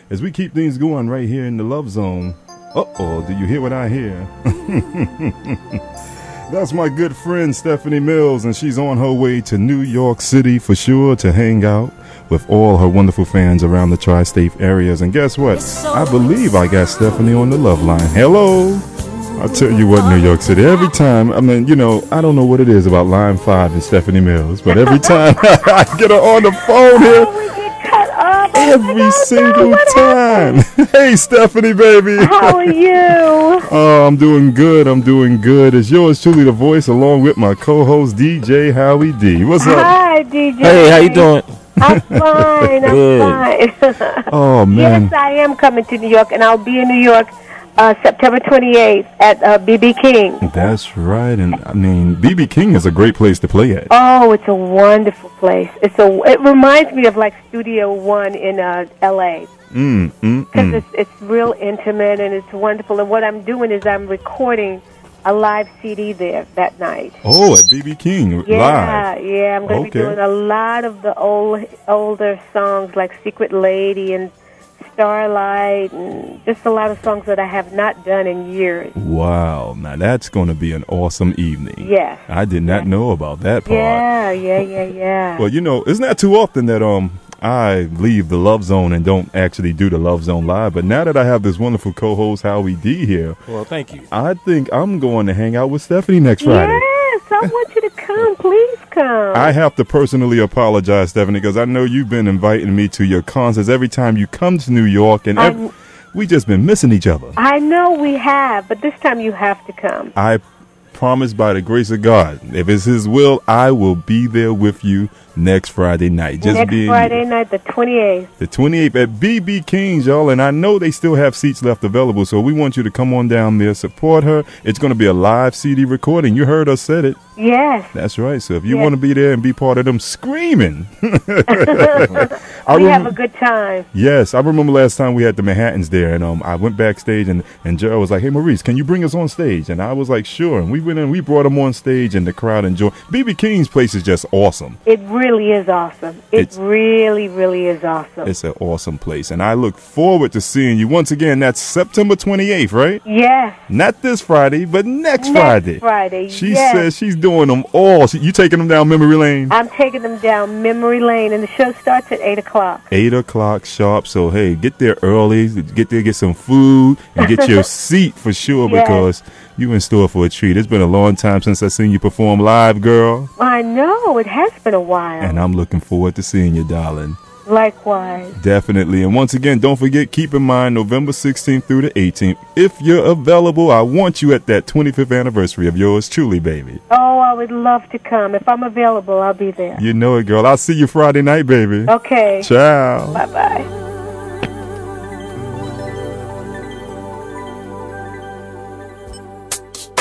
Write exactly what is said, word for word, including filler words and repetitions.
as we keep things going right here in the Love Zone. Uh-oh, do you hear what I hear? That's my good friend Stephanie Mills, and she's on her way to New York City for sure to hang out with all her wonderful fans around the tri-state areas. And guess what? I believe I got Stephanie on the love line. Hello. I'll tell you what, New York City, every time, I mean, you know, I don't know what it is about line five and Stephanie Mills, but every time I get her on the phone here, every single time. Hey, Stephanie, baby. How are you? Oh, I'm doing good. I'm doing good. It's yours truly, the voice, along with my co-host, D J Howie D. What's up? Hi, D J. Hey, how you doing? I'm fine. I'm fine. Oh, man. Yes, I am coming to New York, and I'll be in New York Uh, September twenty-eighth at uh, B B King. That's right, and I mean, B B King is a great place to play at. Oh, it's a wonderful place. It's a. It reminds me of like Studio One in uh, L A. Mm, mm, Because mm. it's it's real intimate and it's wonderful. And what I'm doing is I'm recording a live C D there that night. Oh, at B B King Yeah, live. yeah. I'm going to Okay. be doing a lot of the old older songs like Secret Lady and Starlight, and just a lot of songs that I have not done in years. Wow, now that's going to be an awesome evening. Yes. I did not Yes. know about that part. Yeah, yeah, yeah, yeah. Well, you know, it's not too often that um I leave the Love Zone and don't actually do the Love Zone live. But now that I have this wonderful co-host Howie D here, Well, thank you. I think I'm going to hang out with Stephanie next Friday. Yes, I want you to come. Please come. I have to personally apologize, Stephanie, because I know you've been inviting me to your concerts every time you come to New York, and I'm- ev- we just been missing each other. I know we have, but this time you have to come. I promise by the grace of God, if it's His will, I will be there with you next Friday night. Just Next being Friday night, the twenty-eighth. the twenty-eighth at B B King's, y'all, and I know they still have seats left available, so we want you to come on down there, support her. It's going to be a live C D recording. You heard us said it. Yes. That's right. So if you Yes. want to be there and be part of them screaming, I we have remem- a good time. Yes, I remember last time we had the Manhattans there, and um, I went backstage, and and Joe was like, "Hey, Maurice, can you bring us on stage?" And I was like, "Sure." And we went in, we brought them on stage, and the crowd enjoyed. B B King's place is just awesome. It really is awesome. It It's- really, really is awesome. It's an awesome place, and I look forward to seeing you once again. That's September twenty-eighth, right? Yes. Not this Friday, but next, Next Friday. Friday, She yes. says she's doing them all. She, you taking them down memory lane? I'm taking them down memory lane, and the show starts at eight o'clock. Eight o'clock sharp. So hey, get there early. Get there, get some food, and get your seat for sure Yes. because you in store for a treat. It's been a long time since I seen you perform live, girl, I know. It has been a while. and I'm looking forward to seeing you, darling. Likewise. Definitely. And once again, don't forget, keep in mind November sixteenth through the eighteenth. If you're available, I want you at that twenty-fifth anniversary of yours truly, baby. Oh, I would love to come. If I'm available, I'll be there. You know it, girl. I'll see you Friday night, baby. Okay. Ciao. Bye-bye.